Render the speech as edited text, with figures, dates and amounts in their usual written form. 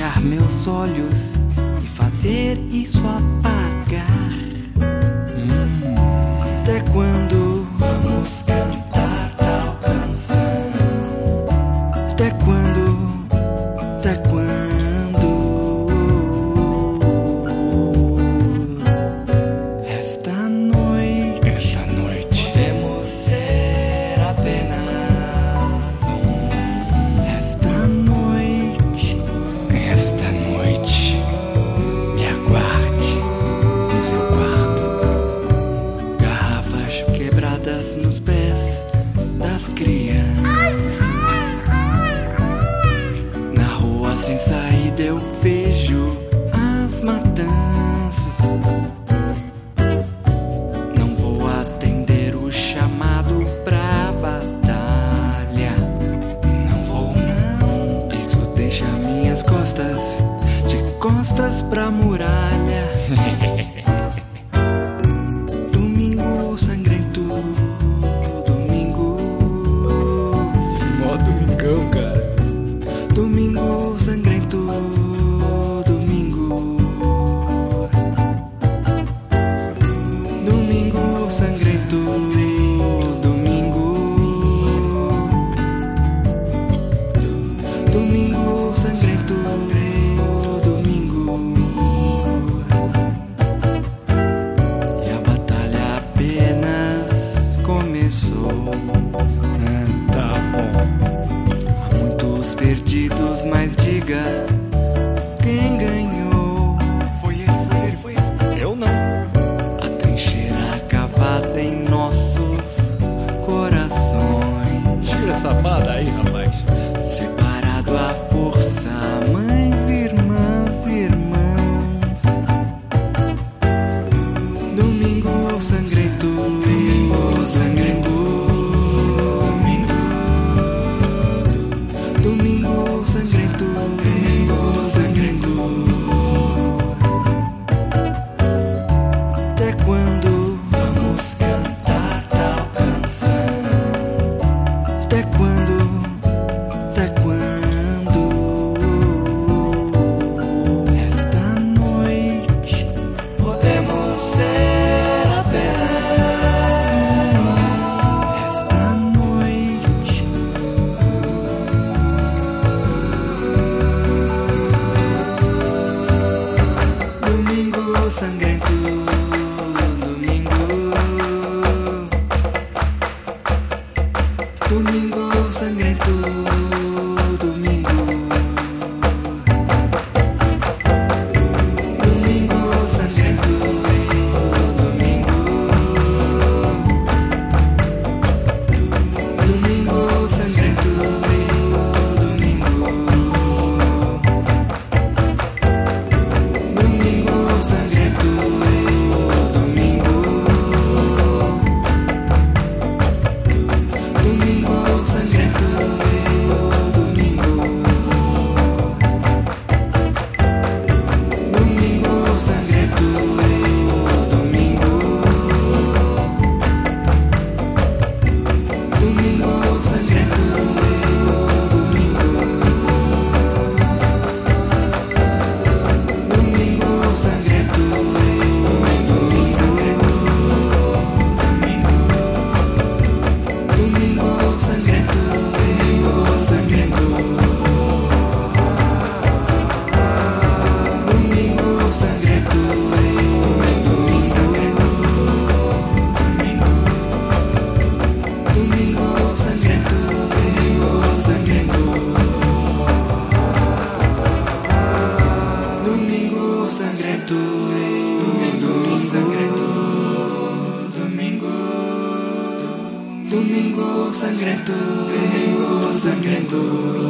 fechar meus olhos e fazer isso apagar. Até quando vamos cantar tal canção? Até quando? Até quando? Esta noite podemos ser apenas esta noite me aguarde no seu quarto. Garrafas quebradas nos pés das crianças. Na rua sem saída eu vejo as matanças. Não vou atender o chamado pra batalha. Não vou não. Isso deixa minhas costas de costas pra muralha. Domingo sangrento, domingo. Mó domingão, cara. Domingo sangrento, domingo. Domingo sangrento, domingo. Domingo sangrento, domingo. E a batalha apenas começou. Tá bom. Há muitos perdidos, mas diga quem ganhou. Foi ele. Eu não. A trincheira cavada em nossos corações. Tira essa bada aí, rapaz. Separado à força, mães, irmãs, irmãos. Domingo sangrento, domingo sangrento. Domingo sangrento, domingo sangrento. Até quando vamos cantar tal canção? Até quando? Até quando? Esta noite podemos ser apenas esta noite. Domingo sangrento, domingo. Domingo sangrento, domingo. Domingo sangrento, domingo. Domingo sangrento, domingo. Domingo sangrento, domingo. Domingo sangrento, domingo. Domingo sangrento, domingo. Domingo sangrento, domingo. Domingo sangrento, domingo sangrento, domingo. Domingo sangrento, domingo sangrento. Domingo sangrento, domingo sangrento, domingo. Domingo sangrento, domingo sangrento. Domingo sangrento, domingo sangrento, domingo. Domingo sangrento, domingo sangrento.